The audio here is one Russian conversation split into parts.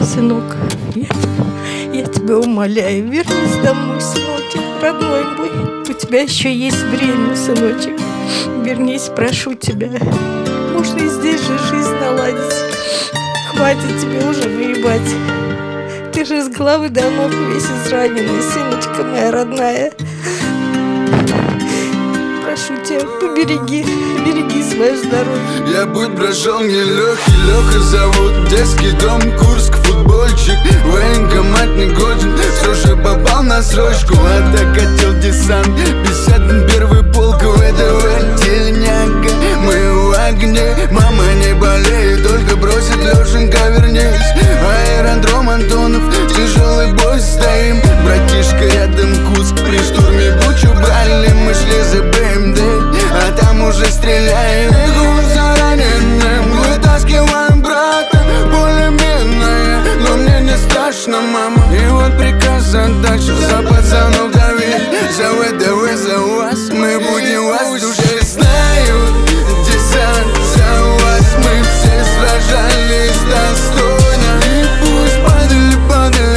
Сынок, я тебя умоляю, вернись домой, сыночек, родной мой. У тебя еще есть время, сыночек. Вернись, прошу тебя. Можно и здесь же жизнь наладить. Хватит тебе уже выебать. Ты же с головы до ног весь израненный, сыночка моя родная. Прошу тебя, береги свое здоровье. Я путь прошел нелегкий, Леха зовут, детский дом, Курск, футбольчик, военкомат не годен, все же попал на срочку, а так хотел десант, 51-й полк ВДВ, тельняга, мы в огне, мама не болеет, только бросит Лешенька, вернись, аэродром Антонов, тяжелый бой стоим, братишка рядом Курск, при штурме Бучу брали, мы шли за БМД, а там уже стреляем. Вытаскиваем брата, более-менее, но мне не страшно, мама. И вот приказ отдача за пацанов давить, за ВДВ, за вас, мы будем вас в душе. Знают десант за вас, мы все сражались достойно. И пусть падали,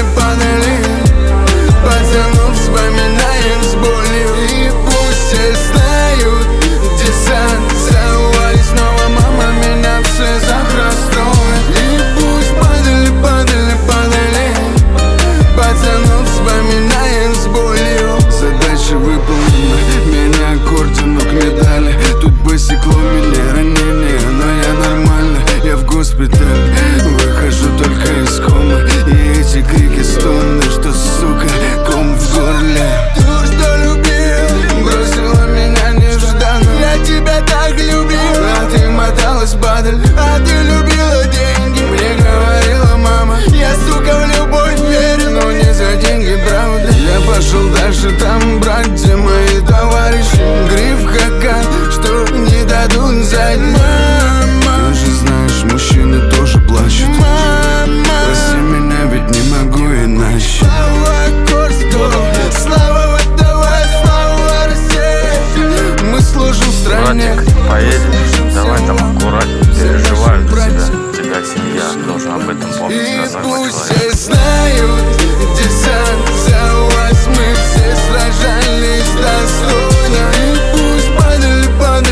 пацанов вспоминаем с болью. И пусть все знают десант за вас, снова мама меня в слезах расстроит. И пусть падали, пацанов вспоминаем с болью. Задача выполнена, меня к ордену, к медали. Тут посекло меня ранение, но я нормально, я в госпитале. Выхожу только из комы, и эти крики стоны, что, сука, ком в горле. Ты что любил, бросила меня нежданно. Я тебя так любил, а ты моталась падаль. А ты любила деньги, мне говорила мама. Я, сука, в любовь верю, но не за деньги, правда. Я пошел дальше, там братья мои товарищи. Гриф Хакан, что не дадут взять. Мама, ты же знаешь, мужчины тоже плачут. Мама, прости меня, ведь не могу иначе. Слава Курску, слава ВДВ, слава России. Мы служим в стране. Братик, поедешь? Давай там аккуратнее, переживаю за тебя. Тебя семья должна об этом помнить, И родной пусть человек. все знают десант за вас, мы все сражались достойно. И пусть падали,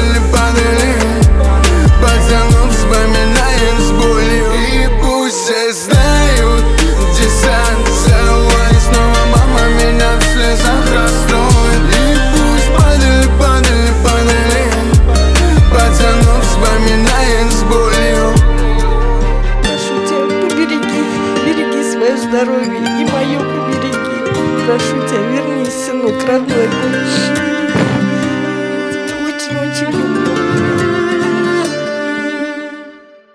пацанов вспоминаем с болью. И пусть все знают десант за вас, снова мама меня в слезах расстроит. И пусть падали, пацанов вспоминаем с болью. Прошу тебя, береги свое здоровье и мое побереги. Прошу тебя, вернись, сынок, родной мой.